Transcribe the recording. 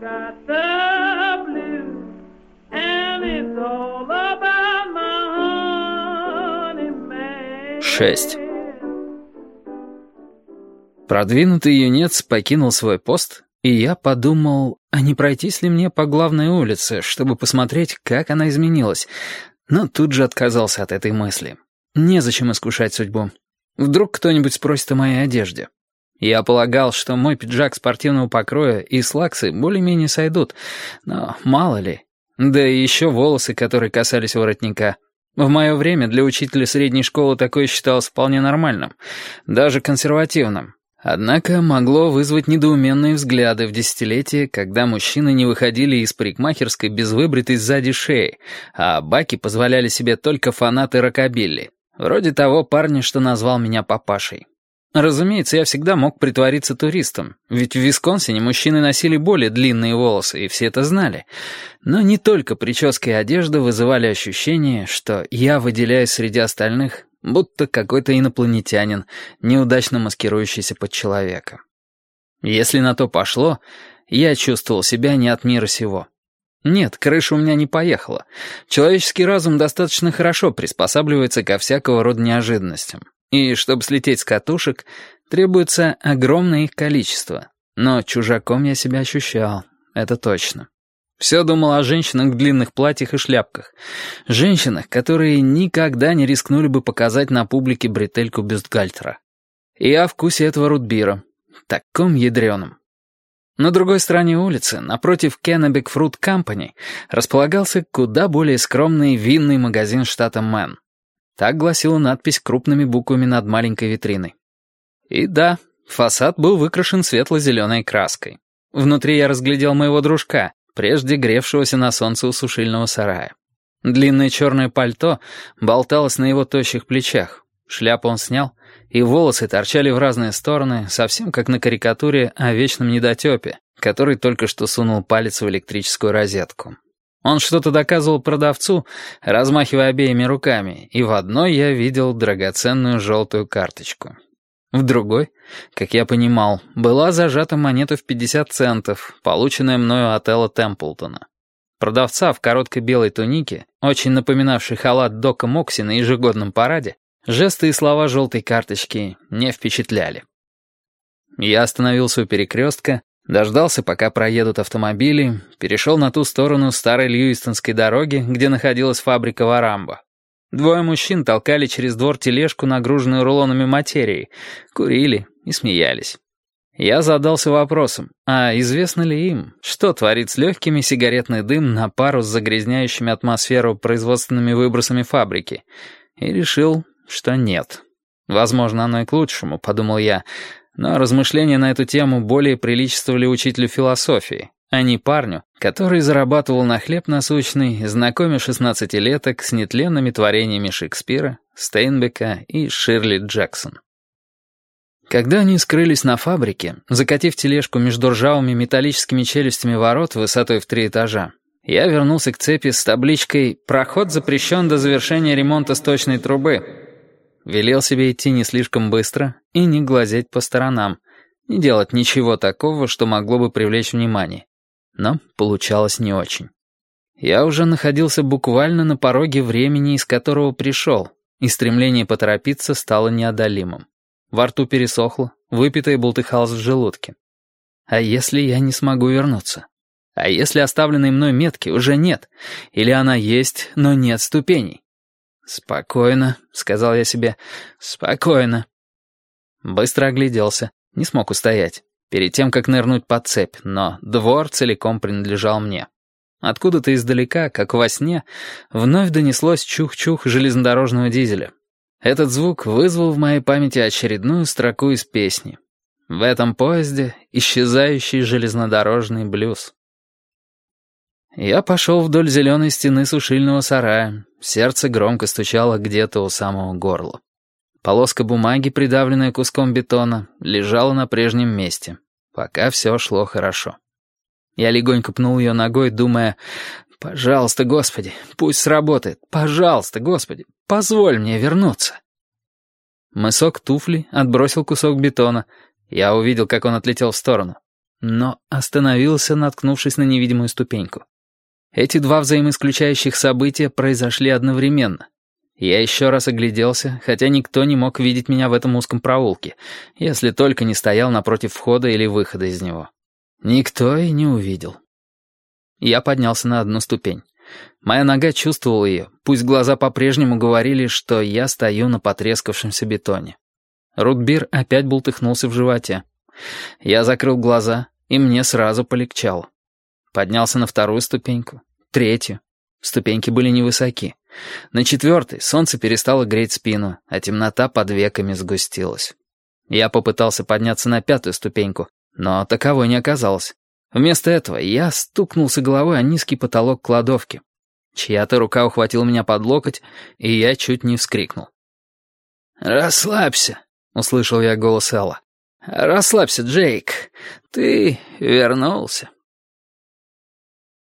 got the blues, and it's all about my honey man. 6. Продвинутый юнец покинул свой пост, и я подумал, а не пройтись ли мне по главной улице, чтобы посмотреть, как она изменилась. Но тут же отказался от этой мысли. Незачем искушать судьбу. Вдруг кто-нибудь спросит о моей одежде. Я полагал, что мой пиджак спортивного покроя и слаксы более-менее сойдут, но мало ли. Да и еще волосы, которые касались воротника. В мое время для учителя средней школы такое считалось вполне нормальным, даже консервативным. Однако могло вызвать недоуменные взгляды в десятилетие, когда мужчины не выходили из парикмахерской без выбритой сзади шеи, а баки позволяли себе только фанаты рокобилли, вроде того парня, что назвал меня папашей. Разумеется, я всегда мог притвориться туристом, ведь в Висконсине мужчины носили более длинные волосы, и все это знали. Но не только прическа и одежда вызывали ощущение, что я выделяюсь среди остальных, будто какой-то инопланетянин, неудачно маскирующийся под человека. Если на то пошло, я чувствовал себя не от мира сего. Нет, крыша у меня не поехала. Человеческий разум достаточно хорошо приспосабливается ко всякого рода неожиданностям. И чтобы слететь с катушек, требуется огромное их количество. Но чужаком я себя ощущал, это точно. Все думал о женщинах в длинных платьях и шляпках. Женщинах, которые никогда не рискнули бы показать на публике бретельку бюстгальтера. И о вкусе этого рутбира. Таком ядреном. На другой стороне улицы, напротив Kennebec Fruit Company, располагался куда более скромный винный магазин штата Мэн. Так гласила надпись крупными буквами над маленькой витриной. И да, фасад был выкрашен светло-зеленой краской. Внутри я разглядел моего дружка, прежде гревшегося на солнце у сушильного сарая. Длинное черное пальто болталось на его тощих плечах. Шляпу он снял, и волосы торчали в разные стороны, совсем как на карикатуре о вечном недотепе, который только что сунул палец в электрическую розетку. Он что-то доказывал продавцу, размахивая обеими руками, и в одной я видел драгоценную желтую карточку. В другой, как я понимал, была зажата монета в 50 центов, полученная мною от Элла Темплтона. Продавца в короткой белой тунике, очень напоминавшей халат Дока Мокси на ежегодном параде, жесты и слова желтой карточки не впечатляли. Я остановился у перекрестка, дождался, пока проедут автомобили, перешел на ту сторону старой Льюистонской дороги, где находилась фабрика Варамбо. Двое мужчин толкали через двор тележку, нагруженную рулонами материи, курили и смеялись. Я задался вопросом, а известно ли им, что творит с легкими сигаретный дым на пару с загрязняющими атмосферу производственными выбросами фабрики, и решил, что нет. Возможно, оно и к лучшему, подумал я, но размышления на эту тему более приличествовали учителю философии, а не парню, который зарабатывал на хлеб насущный, знакомя 16-леток с нетленными творениями Шекспира, Стейнбека и Ширли Джексон. Когда они скрылись на фабрике, закатив тележку между ржавыми металлическими челюстями ворот высотой в 3 этажа, я вернулся к цепи с табличкой «Проход запрещен до завершения ремонта сточной трубы». Велел себе идти не слишком быстро и не глазеть по сторонам, не делать ничего такого, что могло бы привлечь внимание. Но получалось не очень. Я уже находился буквально на пороге времени, из которого пришел, и стремление поторопиться стало неодолимым. Во рту пересохло, выпитое бултыхалось в желудке. А если я не смогу вернуться? А если оставленной мной метки уже нет? Или она есть, но нет ступеней? «Спокойно», — сказал я себе, — «спокойно». Быстро огляделся, не смог устоять, перед тем, как нырнуть под цепь, но двор целиком принадлежал мне. Откуда-то издалека, как во сне, вновь донеслось чух-чух железнодорожного дизеля. Этот звук вызвал в моей памяти очередную строку из песни. В этом поезде исчезающий железнодорожный блюз. Я пошел вдоль зеленой стены сушильного сарая. Сердце громко стучало где-то у самого горла. Полоска бумаги, придавленная куском бетона, лежала на прежнем месте, пока все шло хорошо. Я легонько пнул ее ногой, думая: «Пожалуйста, Господи, пусть сработает. Пожалуйста, Господи, позволь мне вернуться». Мысок туфли отбросил кусок бетона. Я увидел, как он отлетел в сторону. но остановился, наткнувшись на невидимую ступеньку. Эти два взаимоисключающих события произошли одновременно. Я еще раз огляделся, хотя никто не мог видеть меня в этом узком проулке, если только не стоял напротив входа или выхода из него. Никто и не увидел. Я поднялся на одну ступень. Моя нога чувствовала ее, пусть глаза по-прежнему говорили, что я стою на потрескавшемся бетоне. Рутбир опять бултыхнулся в животе. Я закрыл глаза, и мне сразу полегчало. Поднялся на вторую ступеньку, третью. Ступеньки были невысоки. На четвертой солнце перестало греть спину, а темнота под веками сгустилась. Я попытался подняться на пятую ступеньку, но таковой не оказалось. Вместо этого я стукнулся головой о низкий потолок кладовки. Чья-то рука ухватила меня под локоть, и я чуть не вскрикнул. «Расслабься», — услышал я голос Элла. «Расслабься, Джейк. Ты вернулся».